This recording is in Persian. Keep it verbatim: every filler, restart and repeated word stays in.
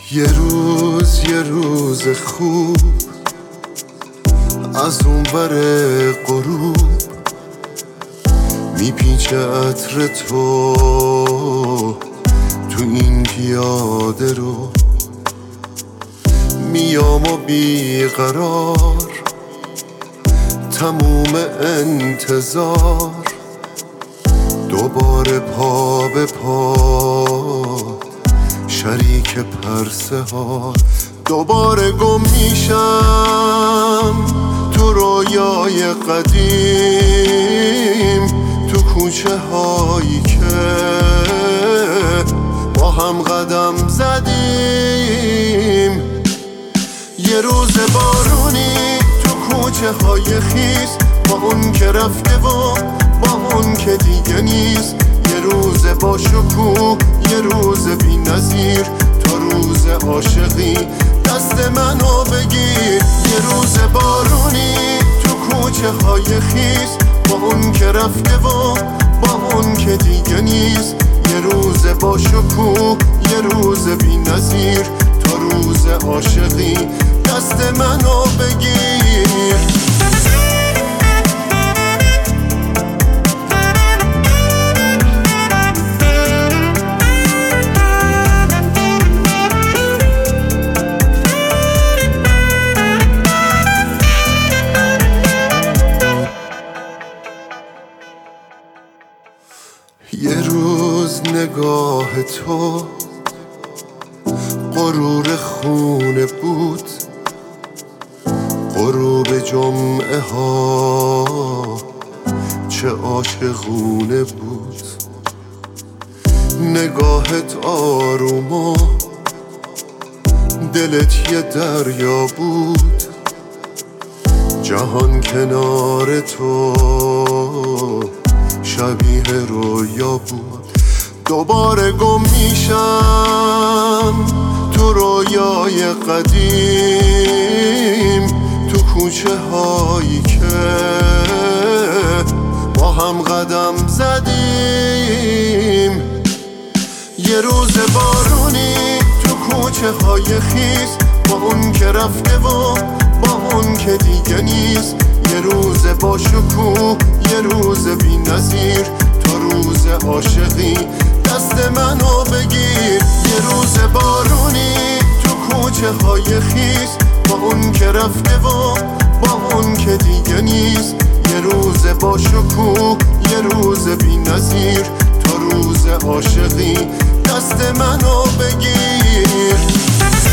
یه روز یه روز خوب از اون ور غروب میپیچه عطر تو تو این پیاده رو، میام و بیقرار تموم انتظار دوباره پا به پا شریک پرسه ها، دوباره گم میشم تو رویای قدیم، تو کوچه هایی که با هم قدم زدیم. یه روز بارونی تو کوچه های خیس، با اون که رفته و با اون که دیگه نیست. یه روز با شکوه، یه روز بی نظیر، تا روز عاشقی دست منو بگیر. یه روز بارونی تو کوچه های خیس، با اون که رفته و با اون که دیگه نیست. یه روز با شکوه، یه روز بی نظیر، تا روز عاشقی دست منو بگیر. یه روز نگاه تو غرور خونه بود، غروب جمعه ها چه عاشقونه بود. نگاهت آروم و دلت یه دریا بود، جهان کنار تو شبیه رویا بود. دوباره گم میشم تو رویای قدیم، تو کوچه هایی که با هم قدم زدیم. یه روز بارونی تو کوچه های خیس، با اون که رفته و با اون که دیگه نیست. یه روز با شکوه، یه روز بی نظیر، تا روز عاشقی دست منو بگیر. یه روز بارونی تو کوچه های خیس، با اون که رفته و با اون که دیگه نیست. یه روز با شکوه، یه روز بی نظیر، تا روز عاشقی دست منو بگیر.